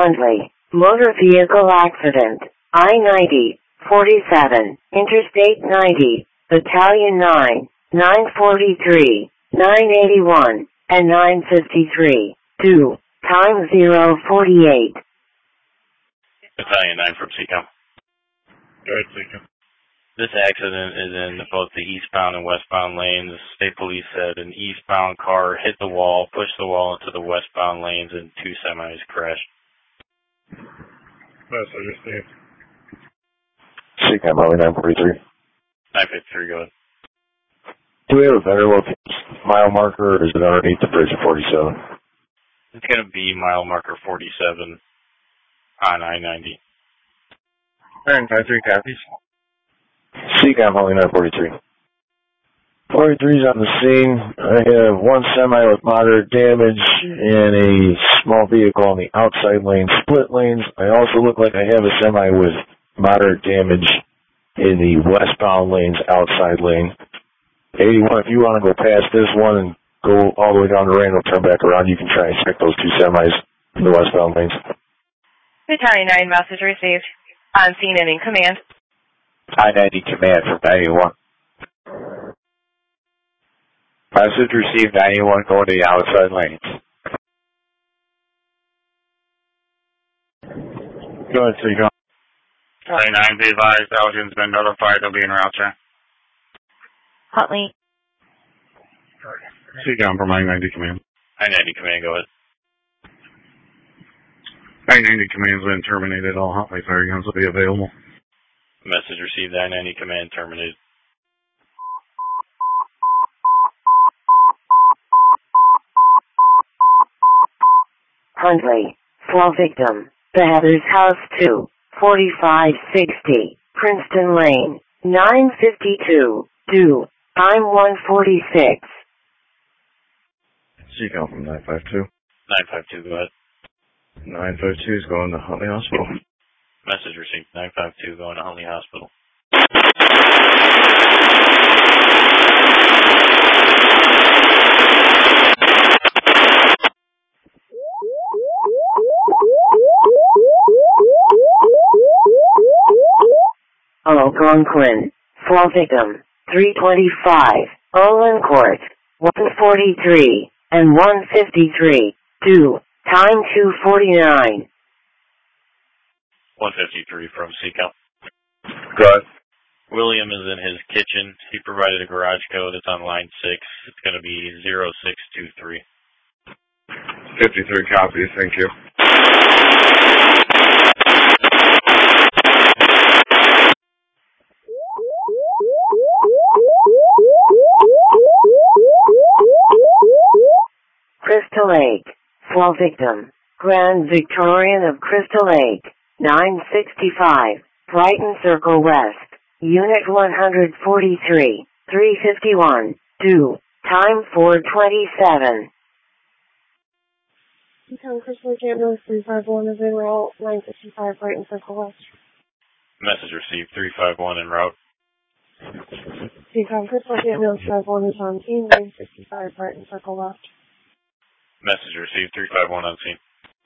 Huntley, motor vehicle accident, I-90, 47, Interstate 90, Battalion 9, 943, 981, and 953, 2, time 048. Battalion 9 from Seacom. Go ahead, Seacom. This accident is in both the eastbound and westbound lanes. State police said an eastbound car hit the wall, pushed the wall into the westbound lanes, and two semis crashed. Message received. Seacom, Holly 943. 953, go ahead. Do we have a better location, mile marker, or is it underneath the bridge of 47? It's going to be mile marker 47 on I-90. 953 copies. Seacom, Holly 943. 43's on the scene. I have one semi with moderate damage and a small vehicle on the outside lane, split lanes. I also look like I have a semi with moderate damage in the westbound lanes, outside lane. 81, if you want to go past this one and go all the way down to Randall, turn back around, you can try and check those two semis in the westbound lanes. Battalion 9, message received. On scene and in command. I-90 command from 91. Message received, 91 going to the outside lanes. Go ahead, Seacom. Battalion 9, be advised, Elgin's been notified they'll be en route, sir. Huntley. Seacom from I-90 command. I-90 command, go ahead. I-90 command's been terminated. All Huntley fire guns will be available. Message received, I-90 command terminated. Huntley, slow victim, the Heather's House 2, 4560, Princeton Lane, 952, due, time 146. Seacom from 952. 952, go ahead. 952 is going to Huntley Hospital. Message received, 952 going to Huntley Hospital. Algonquin, slow victim, 325, Olin Court, 143, and 153, due, time 249. 153 from Seacom. Go ahead. William is in his kitchen. He provided a garage code. It's on line 6. It's going to be 0623. 53 copies, thank you. Crystal Lake, slow victim, Grand Victorian of Crystal Lake, 965, Brighton Circle West, Unit 143, 351, due, time 427. Crystal Lake Ambulance 351 is en route, 965, Brighton Circle West. Message received, 351 en route. Crystal Lake Ambulance 51 is on scene, 965, Brighton Circle West. Message received, 351 on scene.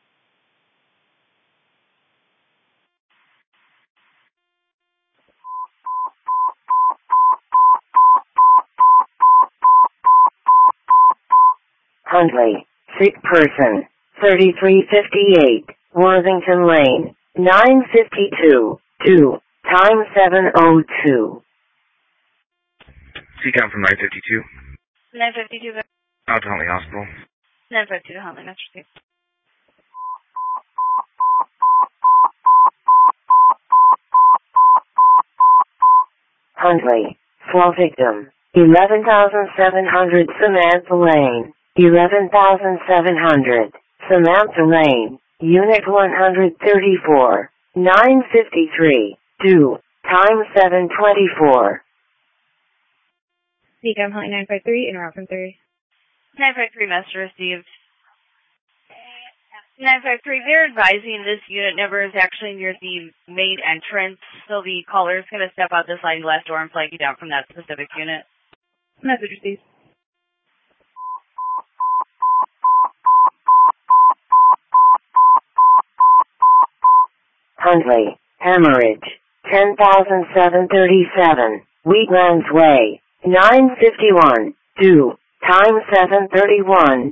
Huntley, sick person, 3358, Worthington Lane, 952, due, time 702. Seacom from 952. 952, Out to Huntley Hospital. 952 to Huntley, message received. Huntley, slow victim, 11,700 Samantha Lane, 11,700, Samantha Lane, Unit 134, 953, due, time 724. Seacom Huntley 953, en route from 3. 953, message received. 953, they're advising this unit number is actually near the main entrance, so the caller is going to step out the sliding glass door and flag you down from that specific unit. Message received. Huntley, hemorrhage, 10,737, Wheatlands Way, 951, due, time 7:31.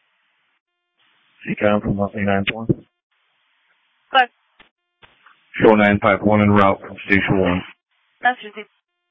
CCOM from Monthly 91. But, Show 951 en route from Station 1. Massachusetts.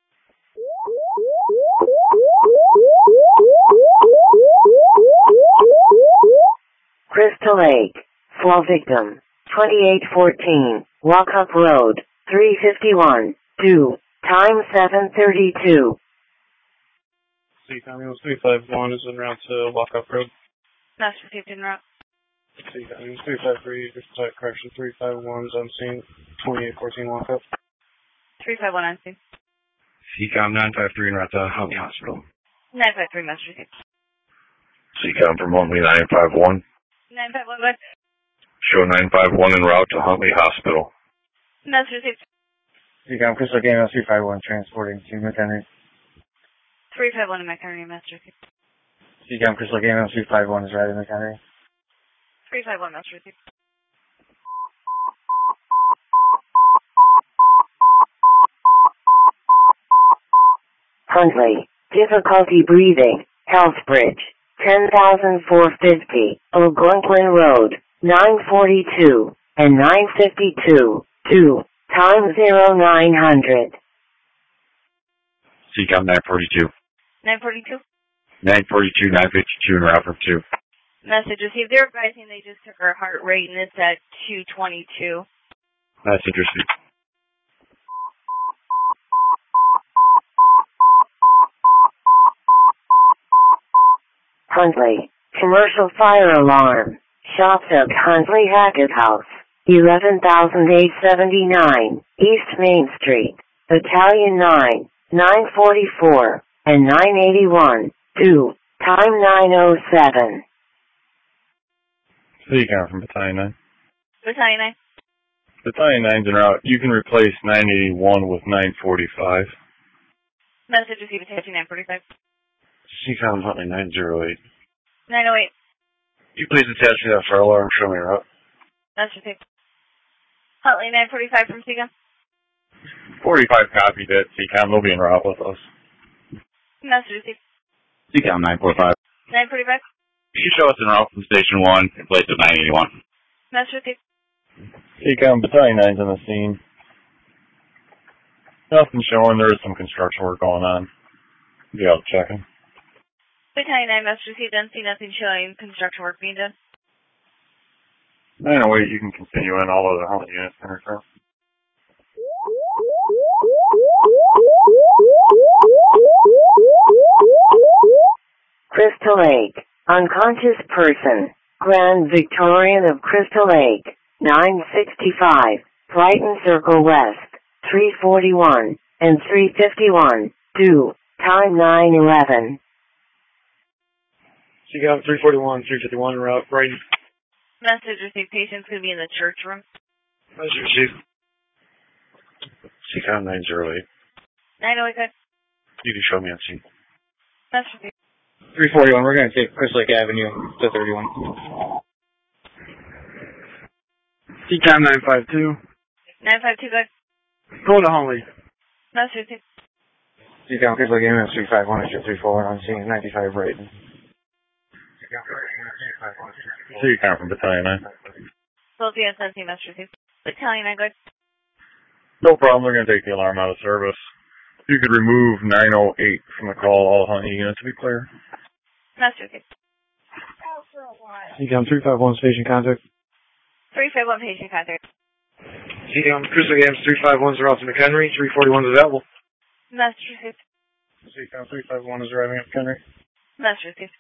Crystal Lake, fall victim, 2814, Walkup Road, 351, due, time 7:32. CCOM 351 is en route to Walkup Road. Massachusetts en route. CCOM 353, just type correction 351 is on scene, 2814 Walkup. 351 on scene. CCOM 953 en route to Huntley Hospital. 953 Massachusetts. CCOM from Monthly 951. 951 what? Show 951 en route to Huntley Hospital. Massachusetts. CCOM Crystal Game 351 transporting to McHenry. 351 in McHenry, Massachusetts. CCOM Crystal Game 351 is riding McHenry. 351 Massachusetts. Huntley, difficulty breathing, Healthbridge, 10,450, Algonquin Road, 942, and 952, due, time 0900. CCOM 942. 942. 942, 952 en route from 2. Message received. They're advising they just took her heart rate and it's at 222. Message received. Huntley, commercial fire alarm, shops at Huntley Hackett House, 11,879, East Main Street, Battalion 9, 944, and 981, due, time 9:07. CCOM from Battalion 9. Battalion 9. Battalion 9's en route. You can replace 981 with 945. Message received. Attaching 945. CCOM Huntley 908. 908. You please attach me that fire alarm, show me your route. Message received. Huntley 945 from CCOM. 45 copied it, CCOM. They'll be en route with us. Message received. CCOM 945. 945. You show us en route from Station 1 in place of 981. Message received. CCOM Battalion 9's on the scene. Nothing showing. There is some construction work going on. Be out checking. Battalion 9 message received. Don't see nothing showing construction work being done. 908, you can continue in. All other Huntley units can return. Crystal Lake, unconscious person, Grand Victorian of Crystal Lake, 965, Brighton Circle West, 341, and 351, due, time 9:11. CCOM 341, 351 en route, Brighton. Message received. Patient's going to be in the church room. Message received. CCOM 908. 908 good. You can show me on scene. Message received. 341, we're going to take Crystal Lake Avenue to 31. CCOM 952. 952 good. Go to Huntley. Message received. CCOM Crystal Lake Avenue 351, issue 341 on scene, 95 Brighton. CCOM from Battalion 9. Both the SNC message received. Battalion 9 good. No problem. They're going to take the alarm out of service. You could remove 908 from the call. All Huntley units to be clear. Message received. CCOM 351, station contact. 351 patient contact. CCOM Crystal Games 351 is around to McHenry, 341 is available. Message received. CCOM 351 is arriving at Henry. Message received.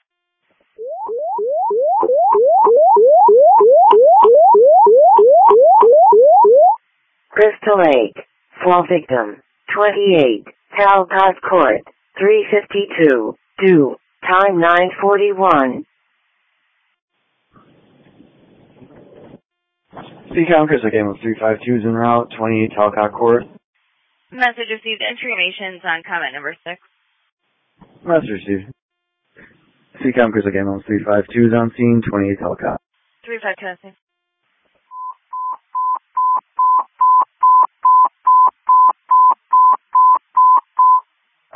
Crystal Lake, fall victim, 28, Talcott Court, 352, due, time 9:41. CCOM Crystal Game 352 is en route, 28 Talcott Court. Message received. Information's on comment number 6. Message received. CCOM Crystal Game 352 is on scene, 28 Talcott. 352.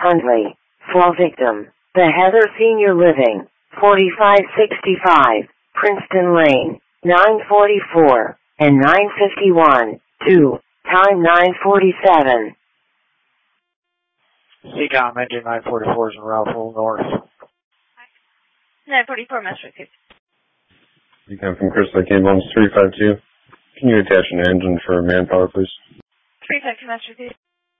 Hundley. Fall victim. The Heather Senior Living. 4565. Princeton Lane. 944 and 951. 2. Time 947. CCOM engine 944 is in route full north. 944, Master Receipt. CCOM from Crystal Lake Ambulance 352. Can you attach an engine for manpower, please? 352, Master Receipt.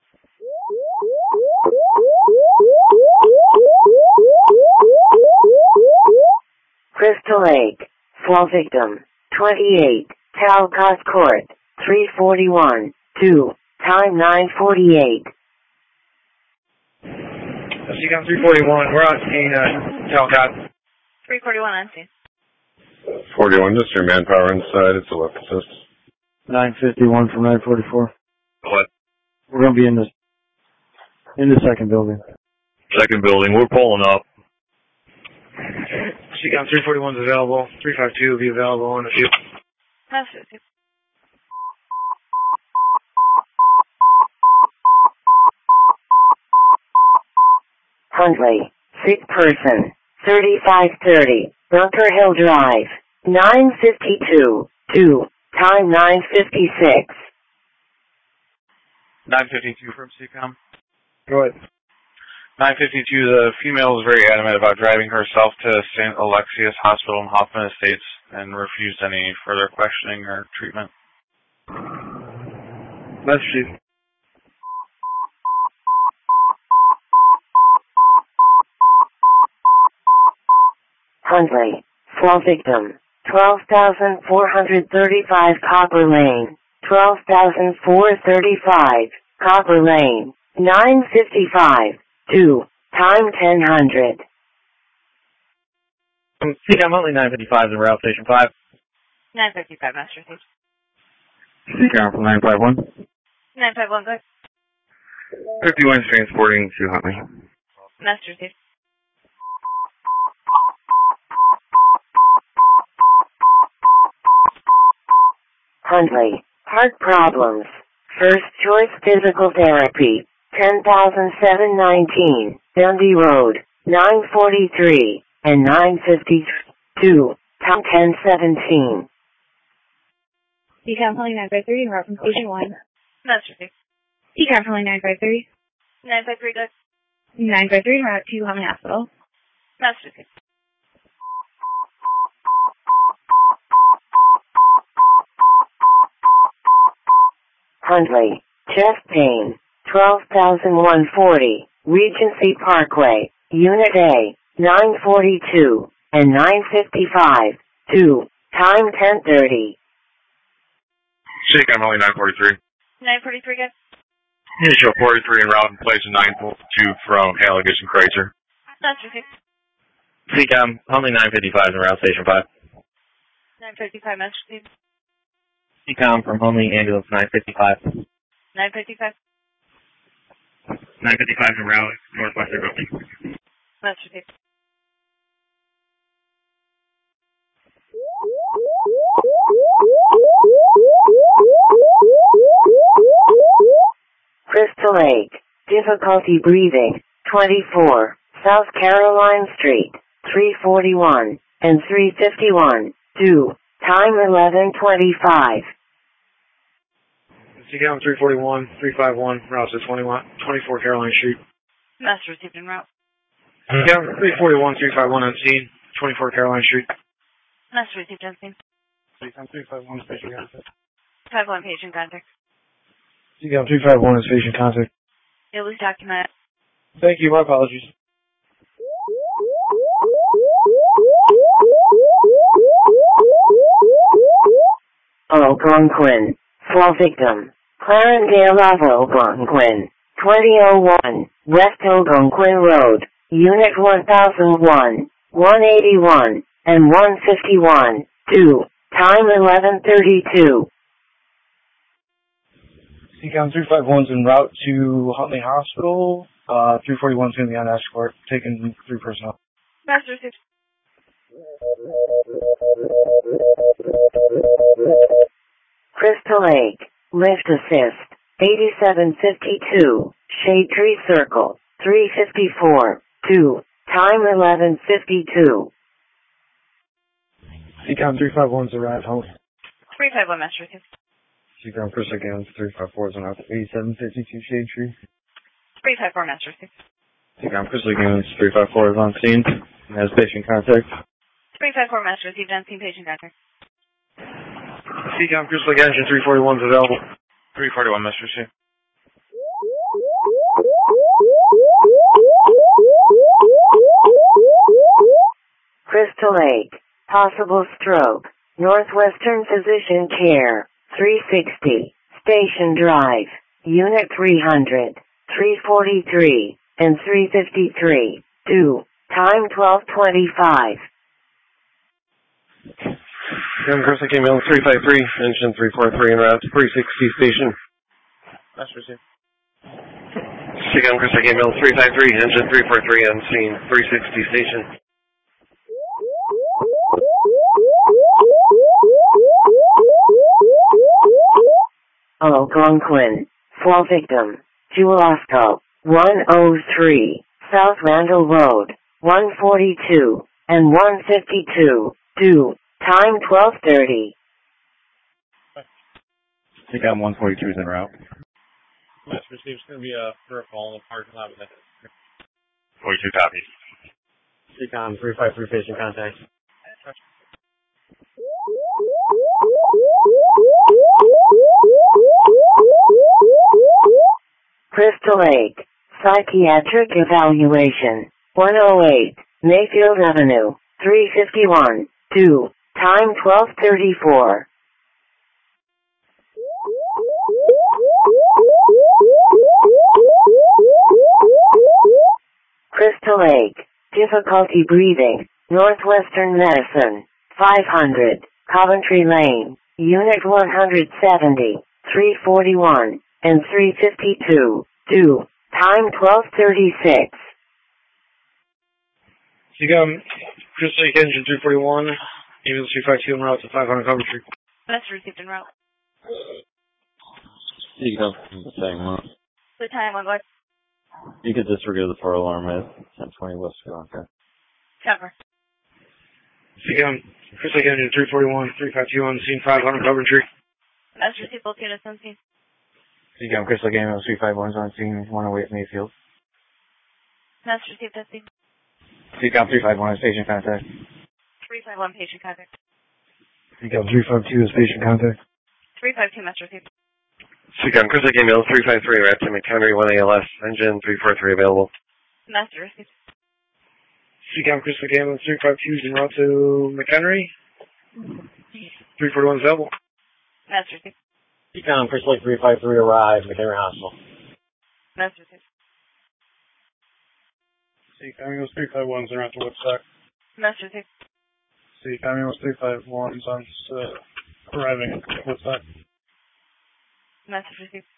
Crystal Lake. Fall victim. 28. Talcott Court. 341. 2. Time 948. CCOM 341, we're on scene, Talcott. 341 on scene. 41, just your manpower inside. It's a left assist. 951 from 944. What? We're going to be in the second building. Second building, we're pulling up. CCOM 341 is available. 352 will be available in a few. Master Receipt. Hundley. Sick person. 3530. Bunker Hill Drive. 952. 2. Time 956. 952 from CCOM. Go ahead. 952, the female is very adamant about driving herself to St. Alexius Hospital in Hoffman Estates and refused any further questioning or treatment. Master Receipt. Hundley. Fall victim. 12,435 Copper Lane. 12,435 Copper Lane. 955. 2. Time 1000. CCOM Huntley 955 in route station 5. 955, Master Receipt. CCOM from 951. 951, go ahead. 51 transporting to Huntley. Master Receipt. Hundley. Heart problems. First choice physical therapy. 10,719. Dundee Road. 943 and 952. Time 1017. CCOM calling 953 en route from station 1. Master Receipt. CCOM calling 953. 953, go ahead. 953 en route to Huntley Hospital. Master Receipt. Hundley. Chest pain. 12,140. Regency Parkway. Unit A. 942 and 955. 2. Time 1030. CCOM only 943. 943, go ahead. Initial 43 en route in place of 942 from Halligus and Kreitzer. Master Receipt. CCOM Huntley 955 in route station 5. 955, Master Receipt. CCOM from Huntley ambulance 955. 955. 955 en route northwestern building. Master Receipt. Crystal Lake. Difficulty breathing. 24. South Caroline Street. 341 and 351. 2. Time 1125. CCOM 341, 351, route to 24 Caroline Street. Master Receipt en route. CCOM 341, 351 on scene, 24 Caroline Street. Master Receipt on scene. CCOM 351 is patient contact. 51 patient contact. CCOM 351 is patient contact. It was documented. Thank you, my apologies. Algonquin. Fall victim. Clarendale Ave Algonquin. 2001. West Algonquin Road. Unit 1001. 181 and 151. 2. Time 1132. CCOM 351's en route to Huntley Hospital. 341's going to be on escort, taking 3 personnel. Master Receipt. Crystal Lake. Lift assist. 8752. Shade Tree Circle. 354. 2. Time 11:52. Seacom 351's arrived home. 351 Master Receive. Seacom Crystal Gams 354's on out to 8752 Shade Tree. 354 Master Receive. Seacom Crystal Gams 354 is on scene and has patient contact. 354 Master Receive. On scene patient contact. Seacom Crystal Gams 341 is available. 341 Master Receive. Crystal Lake. Possible stroke. Northwestern Physician Care. 360. Station Drive. Unit 300. 343 and 353. 2. Time 12:25. Seacom Crystal Gams 353, engine 343 en route to 360 station. Master Receive. Seacom Crystal Gams 353, engine 343 on scene, 360 station. Algonquin. Fall victim. Jewel-Osco. 103. South Randall Road. 142 and 152. 2. Time 12:30. Seacom 142 is en route. Master Receive. It's going to be for a call in the parking lot with that. 42 copies. Seacom 353 patient contact. Crystal Lake. Psychiatric evaluation. 108. Mayfield Avenue. 351. 2. Time 12:34. Crystal Lake. Difficulty breathing. Northwestern Medicine. 500. Coventry Lane. Unit 170. 341 and 352. 2. Time 12:36. Seacom Crystal Lake engine 341, ambulance 352 en route to 500 Coventry. Master Received en route. Seacom, saying what? The time on what? You could disregard the 4 alarm at 1020 West Squawka. Cover. Seacom Crystal Lake engine 341, 352 on scene, 500 Coventry. Master Received both units on scene. Seacom Crystal Lake ambulance 351 is on scene, 108 Mayfield. Master Received at scene. Seacom 351 is patient contact. 351 patient contact. Seacom 352 is patient contact. 352 Master Received. Seacom Crystal Lake ambulance 353, route to McHenry 1 ALS, engine 343 available. Master Received. Seacom Crystal Lake ambulance 352 is en route to McHenry. 341 is available. Master Received. Seacom Crystal Lake 353 arrived, McHenry Hospital. Master Received. Seacom ambulance 351 is en route to Woodstock. Master Received. Seacom ambulance 351 is on arriving at Woodstock. Master Received.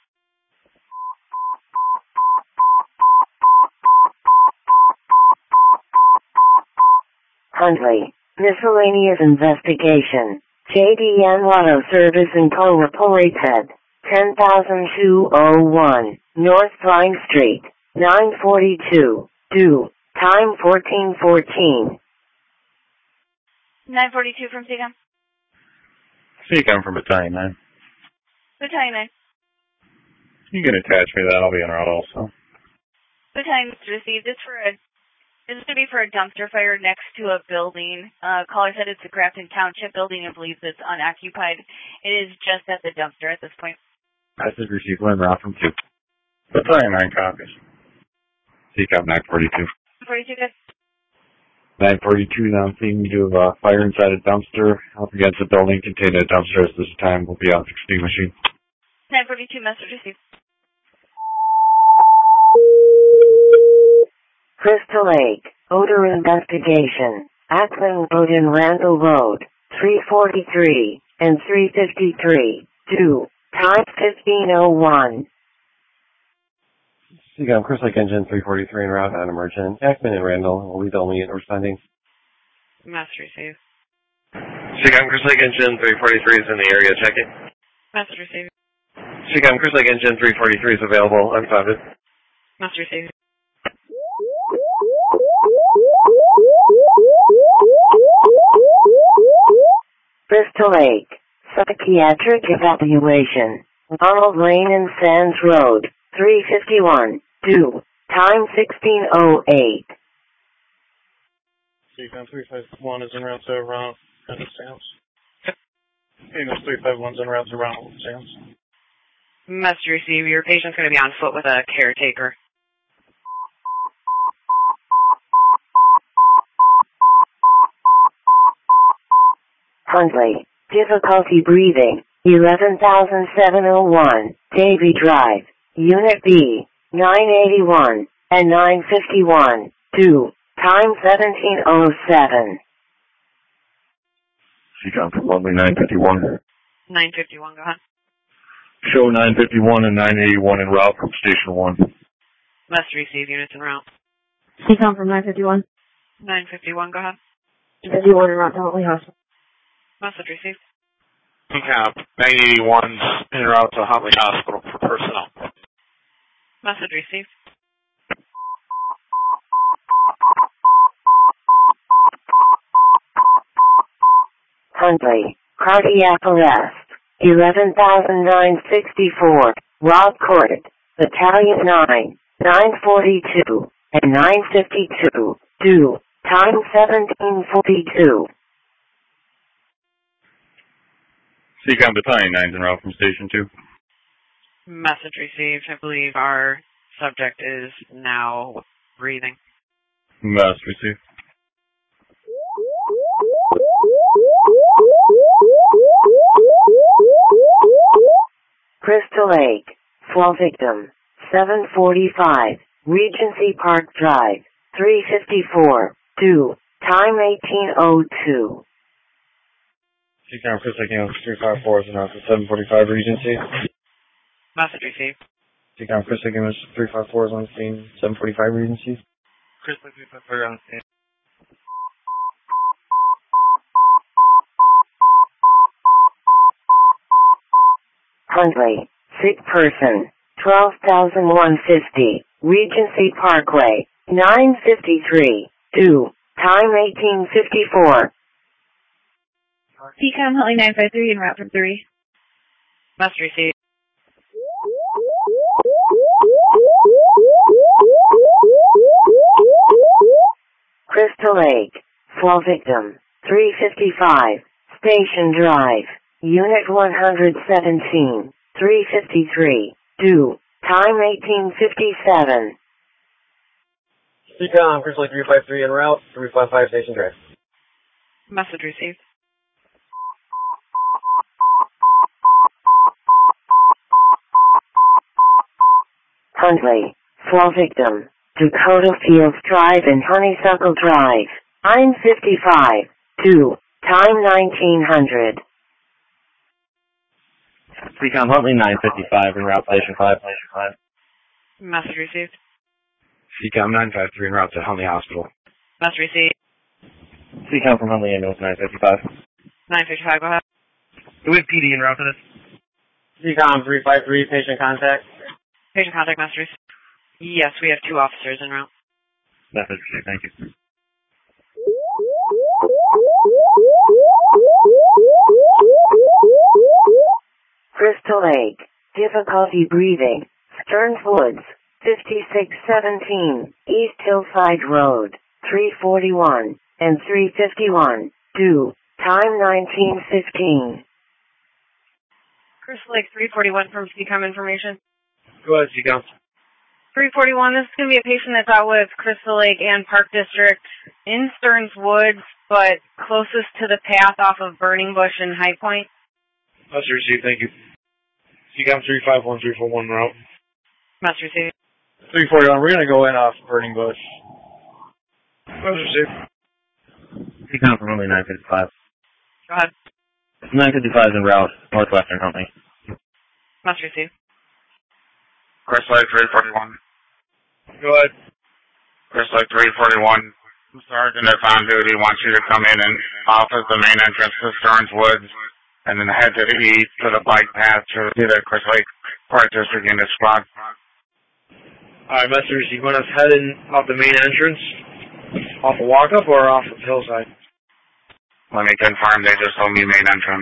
Huntley. Miscellaneous investigation. JDN Auto Service Incorporated. 10,201 North Pine Street. 942. 2. Time 14:14. 942 from Seacom. Seacom from Battalion 9. Battalion 9. You can attach me to that, I'll be en route also. Battalion Received. This is going to be for a dumpster fire next to a building. Caller said it's a Grafton Township building and believes it's unoccupied. It is just at the dumpster at this point. Message received, en route from 2. Battalion 9 copies. Seacom 942. 42 good. 942 now seeing you do a fire inside a dumpster up against a building containing a dumpster at this time will be off extinguishing. 942 Message Received. Crystal Lake. Odor investigation. Ackland Road and Randall Road. 343 and 353. 2. Time 15:01. Seacom Crystal Lake engine 343 en route on emergent. Ackman and Randall will be the only unit responding. Master Received. Seacom Crystal Lake engine 343 is in the area. Check it. Master Received. Seacom Crystal Lake engine 343 is available. Unfounded. Master Received. Crystal Lake, psychiatric evaluation, Ronald Lane and Sands Road, 351, 2, time 16:08. Seacom 351 is en route to Ronald and Sands. Phoenix 351 is en route to Ronald and Sands. Must receive. Your patient's going to be on foot with a caretaker. Huntley, difficulty breathing, 11,701, Davy Drive, Unit B, 981, and 951, 2, time 17:07. Seacom from Lovely 951. 951, go ahead. Show 951 and 981 en route from Station 1. Must receive. Units en route. Seacom from 951. 951, go ahead. 51 en route to Huntley Hospital. Message received. Cap 981's en route to Huntley Hospital for personnel. Message received. Huntley, cardiac arrest, 11,964, Rob Court, Battalion 9, 942, and 952, 2, time 17:42. Seacom Battalion 9's en route from Station 2. Message received. I believe our subject is now breathing. Must receive. Crystal Lake, fall victim, 745, Regency Park Drive, 354, 2, time 18:02. Seacom Crystal Lake Ambulance 354 is en route to 745 Regency. Message received. Seacom Crystal Lake Ambulance 354 is on scene, 745 Regency. Crystal 354 on scene. Huntley, sick person, 12,150, Regency Parkway, 953, 2, time 18:54. Seacom Huntley 953 en route from 3. Must receive. Crystal Lake, fall victim, 355, Station Drive, Unit 117, 353, 2, time 18:57. Seacom Crystal Lake 353 en route, 355 Station Drive. Message received. Huntley, fall victim, Dakota Fields Drive and Honeysuckle Drive, 955, 2, time 1900. Seacom Huntley 955 en route Station 5. Message received. Seacom 953 en route to Huntley Hospital. Message received. Seacom from Huntley Ambulance 955. 955, go ahead. Do we have PD en route to this? Seacom 353, patient contact. Patient contact messages. Yes, we have 2 officers en route. Message received, thank you. Crystal Lake, difficulty breathing, Stearns Woods, 5617, East Hillside Road, 341, and 351, 2, time 19:15. Crystal Lake 341 from Seacom information. Go ahead, Seacom. 341, this is going to be a patient that's out with Crystal Lake and Park District in Stearns Woods, but closest to the path off of Burning Bush and High Point. Must receive, thank you. Seacom 351, 341 route. Must receive. 341, we're going to go in off Burning Bush. Must receive. Seacom from Huntley 955. Go ahead. 955 en route, Northwestern Huntley. Must receive. Crystal Lake 341. Go ahead. Crystal Lake 341. Sergeant that's on duty wants you to come in and off of the main entrance to Stearns Woods and then head to the east to the bike path to the Crystal Lake Park District Unit Squad. Alright, Message received. You want us heading off the main entrance? Off of Walkup or off of Hillside? Let me confirm, they just told me main entrance.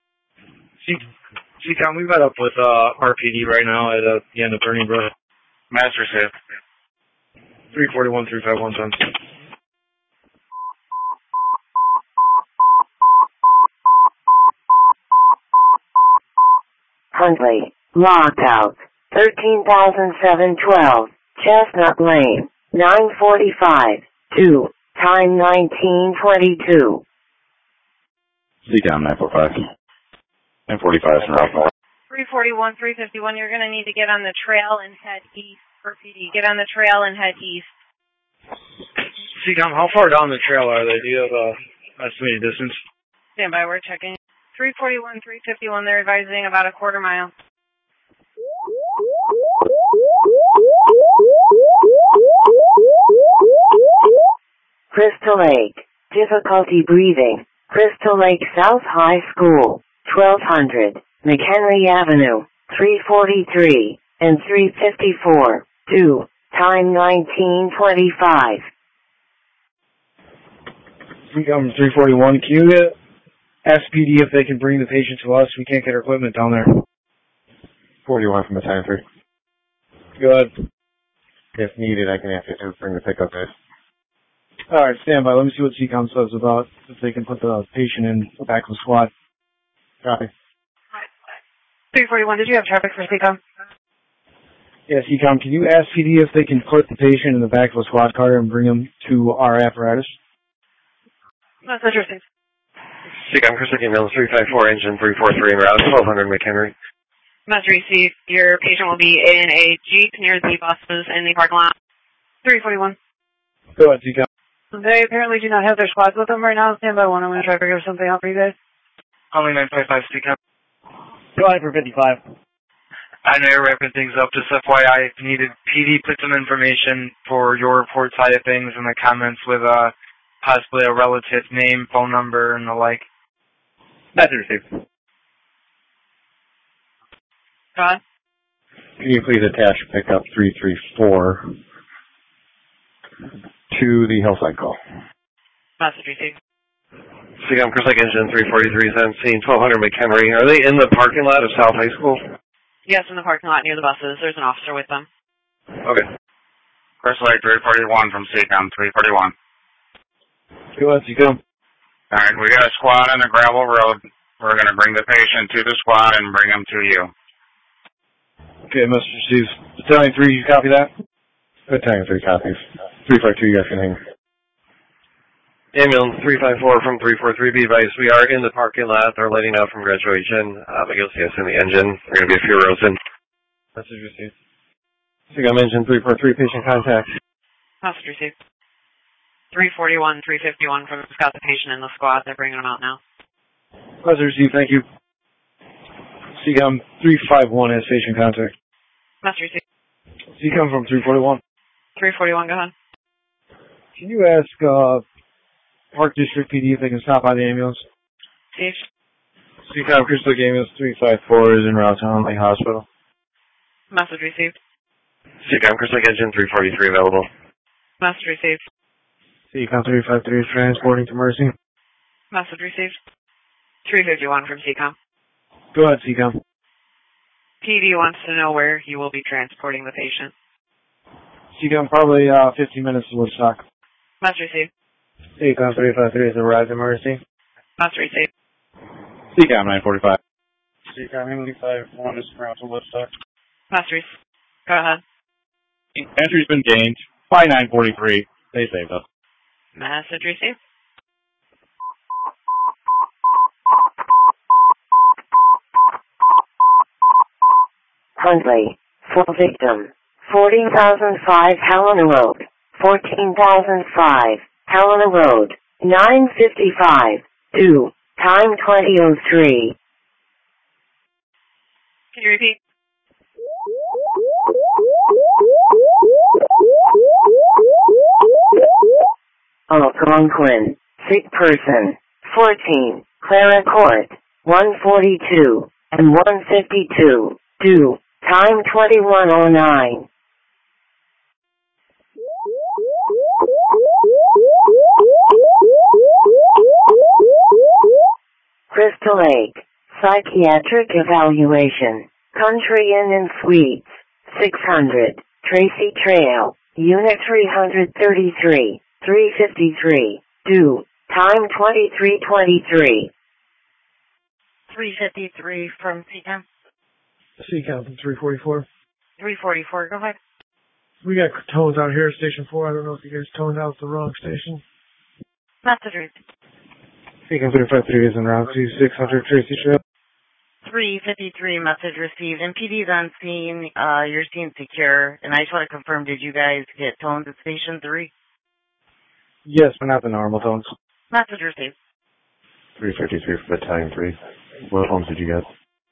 CCOM, we met up with RPD right now at the end of Burning Brook. Master Safe. 341, 351 tons. Huntley, locked out. 13,712, Chestnut Lane, 945, 2, time 1922. CCOM 945. 945 in route. 341, 351, you're going to need to get on the trail and head east for PD. Get on the trail and head east. CCOM, how far down the trail are they? Do you have a estimated distance? Stand by, we're checking. 341, 351, they're advising about a quarter mile. Crystal Lake, difficulty breathing. Crystal Lake South High School, 1200, McHenry Avenue, 343, and 354, 2, time 1925. CCOM 341, can you ask PD if they can bring the patient to us? We can't get our equipment down there. 41 from the time 3. Good. If needed, I can ask you to bring the pickup in. Alright, stand by. Let me see what CCOM says about if they can put the patient in the back of the squad. Copy. 341, did you have traffic for CCOM? Yeah, CCOM, can you ask PD if they can put the patient in the back of a squad car and bring him to our apparatus? That's interesting. CCOM, Crystal Email 354, engine 343 en route, 1200 McHenry. Must receive. Your patient will be in a Jeep near the buses in the parking lot. 341. Go ahead, CCOM. They apparently do not have their squads with them right now. Stand by one. I'm going to try to figure something out for you guys. Only 955 CCOM. Go ahead for 55. I know you're wrapping things up. Just FYI, if you needed, PD put some information for your report side of things in the comments with possibly a relative's name, phone number, and the like. That's received. Ron? Can you please attach pickup 334 to the hillside call? Message received. CCOM, Crystal Lake engine 343 is on scene, 1200 McHenry. Are they in the parking lot of South High School? Yes, in the parking lot near the buses. There's an officer with them. Okay. Crystal Lake 341 from CCOM 341. Go ahead, CCOM. Alright, we got a squad on the gravel road. We're going to bring the patient to the squad and bring him to you. Okay, message received. Battalion 3, you copy that? Battalion 3 copies. 352, you guys can hang. Ambulance 354 from 343, be advised, we are in the parking lot. They're letting out from graduation, but you'll see us in the engine. There are going to be a few rows in. Message received. CCOM engine 343, patient contact. Message received. 341, 351 from got the patient in the squad. They're bringing him out now. Message received, thank you. CCOM 351 has patient contact. Message received. CCOM from 341. 341, go ahead. Can you ask Park District PD if they can stop by the ambulance? Steve? CCOM Crystal Lake ambulance 354 is en route to Huntley Hospital. Message received. CCOM Crystal Lake engine 343 available. Message received. CCOM 353 is transporting to Mercy. Message received. 351 from CCOM. Go ahead, CCOM. PD wants to know where you will be transporting the patient. CCOM, probably 15 minutes to Woodstock. Message received. CCOM 353 has arrived at Mercy. Message received. CCOM 945. CCOM Emily 51 is en route to Woodstock. Message received. Go ahead. Entry's been gained by 943. They saved us. Message received. Huntley, full victim. 14,005 Helena Road. 14,005 Helena Road. 955. 2. Time 20:03. Can you repeat? Algonquin. Sick person. 14. Clara Court. 142 and 152. 2. Time 21:09. Crystal Lake. Psychiatric evaluation. Country Inn and Suites. 600. Tracy Trail. Unit 333. 353. Due. Time 23:23. 353 from CCAM. CCAM from 344. 344, go ahead. We got tones out here at Station 4. I don't know if you guys toned out the wrong station. Message received. CCAM 353 is en route to 600 Tracy Trail. 353 message received. MPD's on scene. Your scene's secure. And I just want to confirm, did you guys get tones at Station 3? Yes, but not the normal tones. Message received. 353 for Battalion 3. What homes did you get?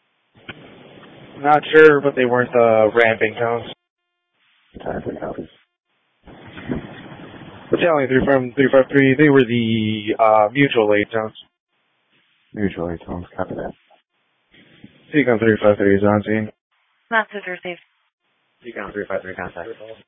Not sure, but they weren't the ramping tones. Battalion 3 copies. Battalion 3 from 353, they were the mutual aid tones. Mutual aid tones, copy that. CCAM 353 is on scene. Message received. CCAM 353 contact.